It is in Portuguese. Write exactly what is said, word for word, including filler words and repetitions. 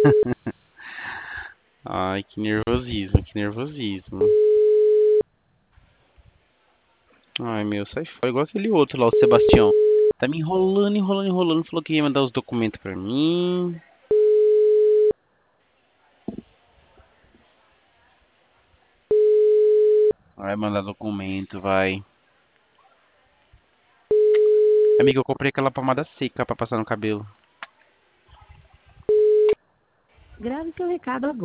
Ai, que nervosismo, que nervosismo. Ai, meu, sai fora. Igual aquele outro lá, o Sebastião. Tá me enrolando, enrolando, enrolando. Falou que ia mandar os documentos pra mim. Vai mandar documento, vai. Amiga, eu comprei aquela pomada seca pra passar no cabelo. Grave seu recado agora.